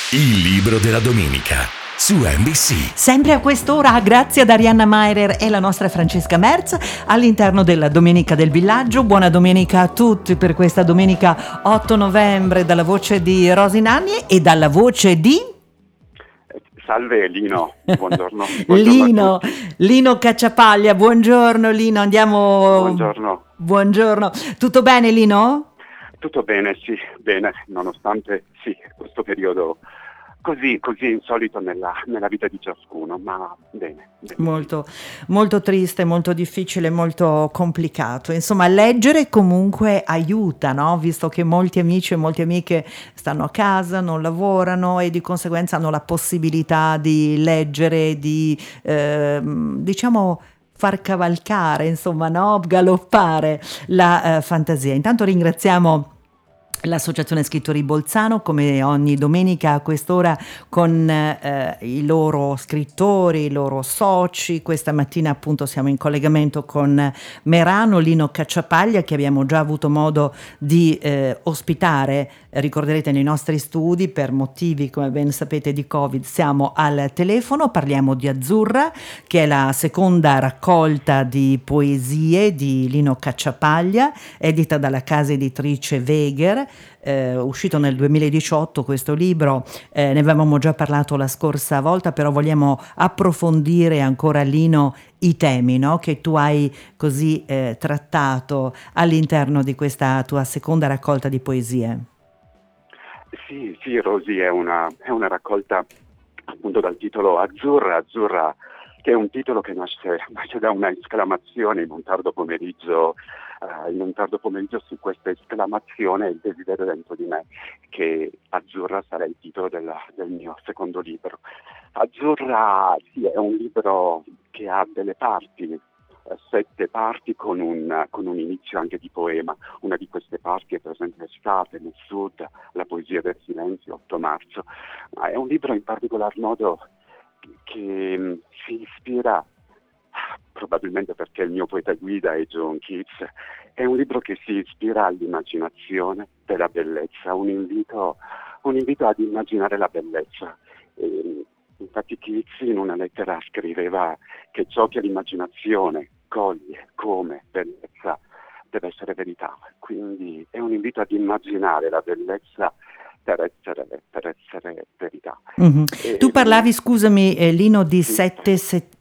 Il libro della domenica su NBC. Sempre a quest'ora, grazie ad Arianna Meirer e la nostra Francesca Merz all'interno della Domenica del Villaggio. Buona domenica a tutti per questa domenica 8 novembre dalla voce di Rosy Nanni e dalla voce di... Salve Lino, buongiorno. Lino, Lino Cacciapaglia, buongiorno Lino, andiamo... Buongiorno. Buongiorno, tutto bene Lino? Tutto bene, sì, bene, nonostante sì, questo periodo così insolito nella vita di ciascuno, ma bene. Molto, molto triste, molto difficile, molto complicato. Insomma, leggere comunque aiuta, no? Visto che molti amici e molte amiche stanno a casa, non lavorano e di conseguenza hanno la possibilità di leggere, di diciamo far cavalcare, insomma, no? Galoppare la fantasia. Intanto ringraziamo l'Associazione Scrittori Bolzano, come ogni domenica a quest'ora, con i loro scrittori, i loro soci. Questa mattina appunto siamo in collegamento con Merano, Lino Cacciapaglia, che abbiamo già avuto modo di ospitare. Ricorderete nei nostri studi, per motivi come ben sapete di Covid siamo al telefono. Parliamo di Azzurra, che è la seconda raccolta di poesie di Lino Cacciapaglia, edita dalla casa editrice Weger. Uscito nel 2018 questo libro, ne avevamo già parlato la scorsa volta, però vogliamo approfondire ancora, Lino, i temi, no? Che tu hai così trattato all'interno di questa tua seconda raccolta di poesie. Sì, Rosy, è una raccolta appunto dal titolo Azzurra, che è un titolo che nasce da una esclamazione in un tardo pomeriggio su questa esclamazione il desiderio dentro di me che Azzurra sarà il titolo del mio secondo libro. Azzurra sì, è un libro che ha delle parti, 7 parti con un inizio anche di poema. Una di queste parti è per esempio Estate nel Sud, la poesia del silenzio, 8 marzo. Ma è un libro in particolar modo che si ispira, probabilmente perché il mio poeta guida è John Keats, è un libro che si ispira all'immaginazione della bellezza, un invito ad immaginare la bellezza. Infatti Keats in una lettera scriveva che ciò che l'immaginazione coglie come bellezza deve essere verità, quindi è un invito ad immaginare la bellezza per essere verità. Mm-hmm. Tu parlavi, scusami Lino, di sì. 7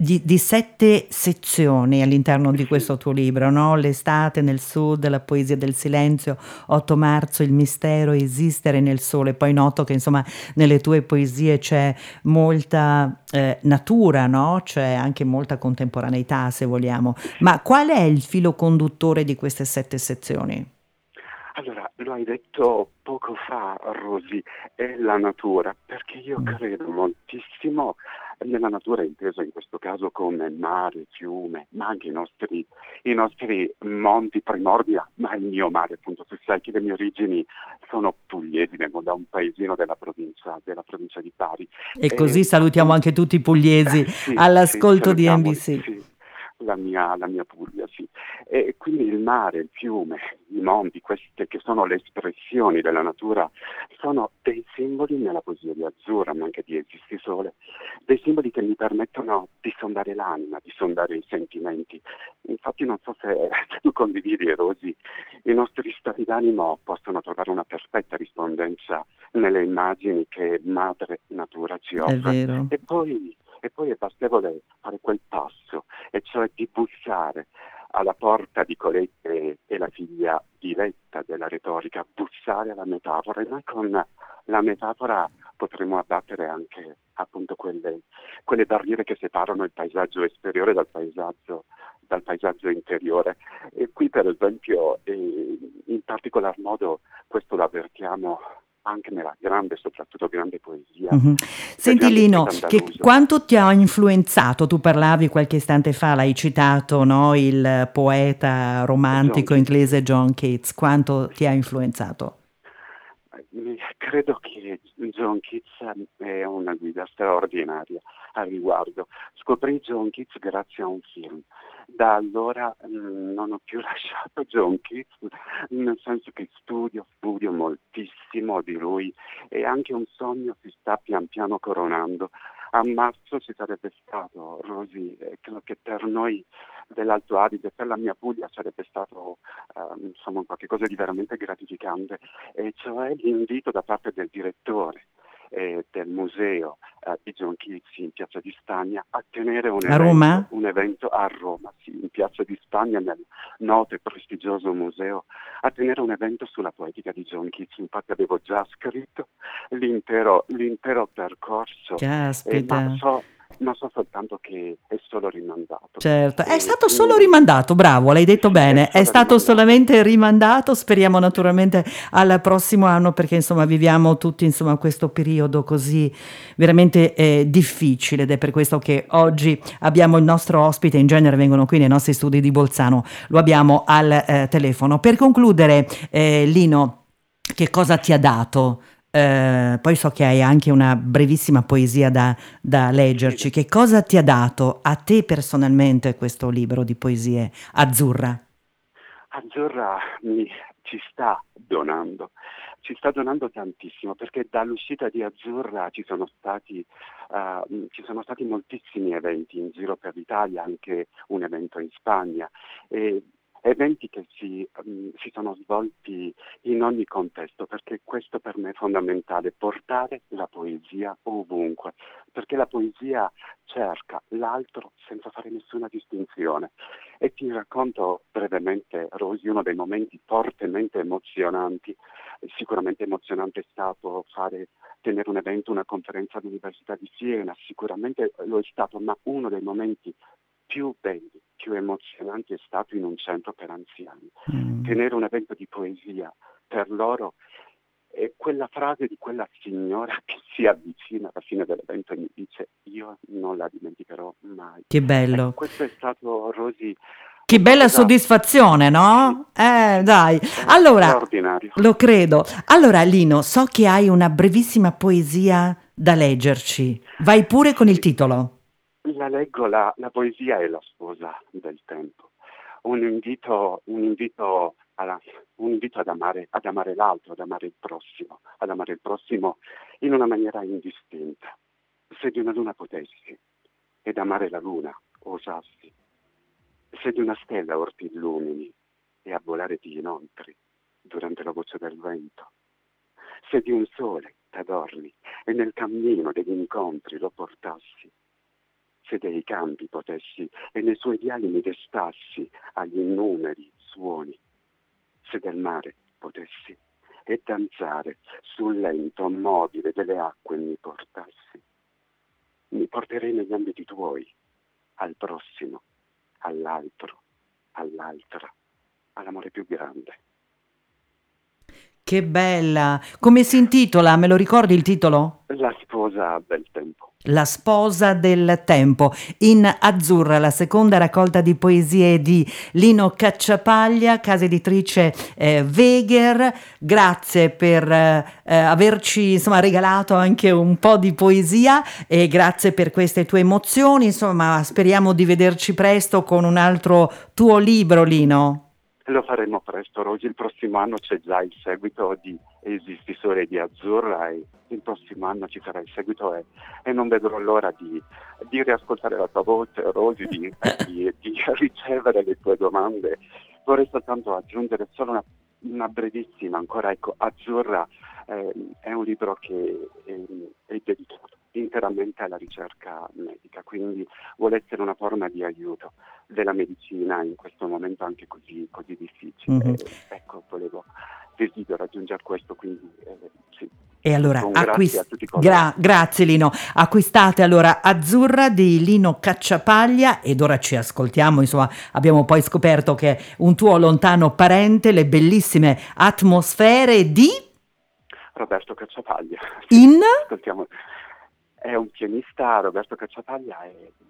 sezioni all'interno di questo tuo libro, no? L'estate nel sud, la poesia del silenzio, 8 marzo, il mistero, esistere nel sole. Poi noto che insomma nelle tue poesie c'è molta natura, no? C'è anche molta contemporaneità, se vogliamo. Ma qual è il filo conduttore di queste 7 sezioni? Allora, lo hai detto poco fa, Rosy, è la natura, perché io credo moltissimo nella natura, inteso in questo caso come mare, fiume, ma anche i nostri monti primordi, ma il mio mare, appunto. Tu sai che le mie origini sono pugliesi, vengo da un paesino della provincia di Bari. E così salutiamo anche tutti i pugliesi all'ascolto di NBC. Sì. La mia Puglia, sì. E quindi il mare, il fiume, i monti, queste che sono le espressioni della natura, sono dei simboli nella poesia di Azzurra, ma anche di Esisti Sole, dei simboli che mi permettono di sondare l'anima, di sondare i sentimenti. Infatti non so se tu condividi, Rosy, i nostri stati d'animo possono trovare una perfetta rispondenza nelle immagini che Madre Natura ci offre. È vero. E poi è bastevole fare quel passo, e cioè di bussare alla porta di colei che è la figlia diletta della retorica, bussare alla metafora, e noi con la metafora potremo abbattere anche appunto quelle barriere che separano il paesaggio esteriore dal paesaggio interiore. E qui per esempio, in particolar modo, questo lo avvertiamo anche nella soprattutto grande poesia. Mm-hmm. Senti Lino, che quanto ti ha influenzato? Tu parlavi qualche istante fa, l'hai citato, no? Il poeta romantico inglese John Keats. Quanto ti ha influenzato? Credo che John Keats è una guida straordinaria al riguardo. Scoprì John Keats grazie a un film. Da allora non ho più lasciato John Keats, nel senso che studio moltissimo di lui e anche un sogno si sta pian piano coronando. A marzo ci sarebbe stato, Rosy, credo che per noi dell'Alto Adige, per la mia Puglia sarebbe stato insomma qualcosa di veramente gratificante, e cioè l'invito da parte del direttore del museo di John Keats in Piazza di Spagna a tenere A Roma? un evento a Roma, sì, in Piazza di Spagna, nel noto e prestigioso museo, a tenere un evento sulla poetica di John Keats. Infatti avevo già scritto l'intero percorso, Caspita. ma so soltanto che è solo rimandato. Certo, è E stato solo quindi rimandato, bravo, l'hai detto sì, è bene, è solo stato rimandato. solamente rimandato, speriamo naturalmente al prossimo anno perché insomma viviamo tutti insomma questo periodo così veramente difficile ed è per questo che oggi abbiamo il nostro ospite, in genere vengono qui nei nostri studi di Bolzano, lo abbiamo al telefono. Per concludere, Lino, che cosa ti ha dato? Poi so che hai anche una brevissima poesia da Sì, leggerci. Che cosa ti ha dato a te personalmente questo libro di poesie, Azzurra? Azzurra ci sta donando tantissimo, perché dall'uscita di Azzurra ci sono stati moltissimi eventi in giro per l'Italia, anche un evento in Spagna, e eventi che si sono svolti in ogni contesto, perché questo per me è fondamentale, portare la poesia ovunque, perché la poesia cerca l'altro senza fare nessuna distinzione. E ti racconto brevemente, Rosy, uno dei momenti fortemente emozionanti. Sicuramente emozionante è stato tenere un evento, una conferenza all'Università di Siena, sicuramente lo è stato, ma uno dei momenti più belli, più emozionanti è stato in un centro per anziani. Mm. Tenere un evento di poesia per loro, e quella frase di quella signora che si avvicina alla fine dell'evento e mi dice: io non la dimenticherò mai. Che Ecco, bello. questo è stato, Rosy, Che un bella qualcosa, soddisfazione, sì, no? sì, Dai. è Allora, straordinario. lo credo. Allora, Lino, so che hai una brevissima poesia da leggerci. Vai pure con il Sì, titolo. la leggo, la poesia è la sposa del tempo. Un invito ad amare l'altro, ad amare il prossimo in una maniera indistinta. Se di una luna potessi, ed amare la luna osassi, se di una stella or ti illumini, e a volare ti inoltri durante la voce del vento, se di un sole t'adorni, e nel cammino degli incontri lo portassi, se dei campi potessi, e nei suoi viali mi destassi agli innumeri suoni, se del mare potessi, e danzare sul lento mobile delle acque mi portassi, mi porterei negli ambiti tuoi, al prossimo, all'altro, all'altra, all'amore più grande. Che bella. Come si intitola? Me lo ricordi il titolo? La sposa del tempo. La sposa del tempo, in Azzurra, la seconda raccolta di poesie di Lino Cacciapaglia, casa editrice Weger. Grazie per averci insomma regalato anche un po' di poesia e grazie per queste tue emozioni. Insomma, speriamo di vederci presto con un altro tuo libro, Lino. Lo faremo presto, Rosy. Il prossimo anno c'è già il seguito di Esisti Sole di Azzurra, e il prossimo anno ci sarà il seguito, e non vedrò l'ora di riascoltare la tua voce, Rosy, di ricevere le tue domande. Vorrei soltanto aggiungere solo una brevissima ancora. Ecco, Azzurra è un libro che è dedicato interamente alla ricerca medica, quindi vuole essere una forma di aiuto della medicina in questo momento anche così difficile. Mhm. Ecco, desidero aggiungere questo, quindi sì. E allora Un grazie a tutti coloro. grazie Lino, acquistate allora Azzurra di Lino Cacciapaglia ed ora ci ascoltiamo, insomma abbiamo poi scoperto che è un tuo lontano parente, le bellissime atmosfere di Roberto Cacciapaglia. in Ascoltiamo. È un pianista, Roberto Cacciapaglia,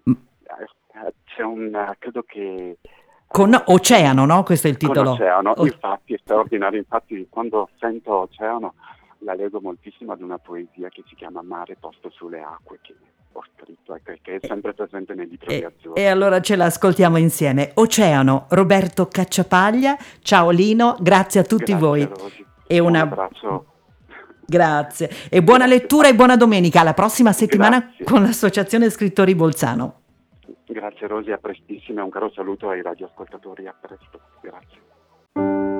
credo che con Oceano, no? Questo è il con titolo. Oceano, infatti è straordinario. Infatti quando sento Oceano la leggo moltissimo ad una poesia che si chiama Mare posto sulle acque, che ho scritto, che è sempre presente nei libri di Azzurra. E allora ce l'ascoltiamo insieme. Oceano, Roberto Cacciapaglia. Ciao Lino, grazie a tutti voi. Rosy. E Un abbraccio. Grazie. E buona lettura e buona domenica. Alla prossima settimana Grazie. con l'Associazione Scrittori Bolzano. Grazie Rosy, a prestissimo e un caro saluto ai radioascoltatori, a presto. Grazie.